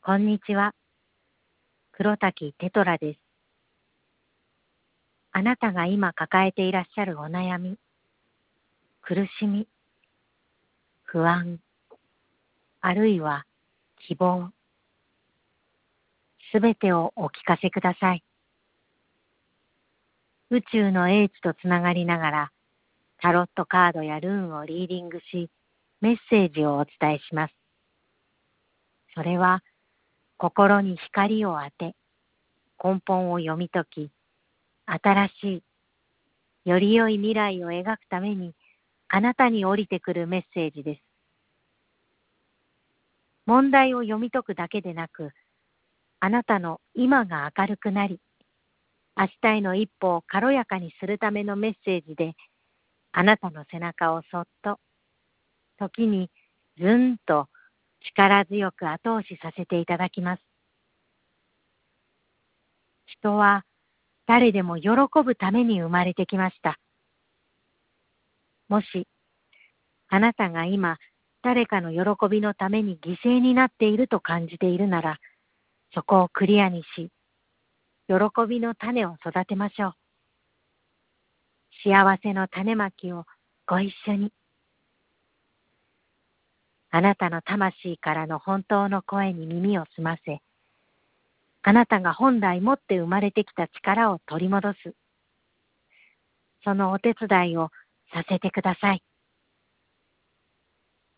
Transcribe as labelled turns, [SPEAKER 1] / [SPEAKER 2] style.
[SPEAKER 1] こんにちは。黒滝テトラです。あなたが今抱えていらっしゃるお悩み、苦しみ、不安、あるいは希望、すべてをお聞かせください。宇宙の英知とつながりながら、タロットカードやルーンをリーディングし、メッセージをお伝えします。それは、心に光を当て、根本を読み解き、新しい、より良い未来を描くために、あなたに降りてくるメッセージです。問題を読み解くだけでなく、あなたの今が明るくなり、明日への一歩を軽やかにするためのメッセージで、あなたの背中をそっと、時にずんと力強く後押しさせていただきます。人は誰でも喜ぶために生まれてきました。もし、あなたが今、誰かの喜びのために犠牲になっていると感じているなら、そこをクリアにし、喜びの種を育てましょう。幸せの種まきをご一緒に。あなたの魂からの本当の声に耳を澄ませ、あなたが本来持って生まれてきた力を取り戻す。そのお手伝いをさせてください。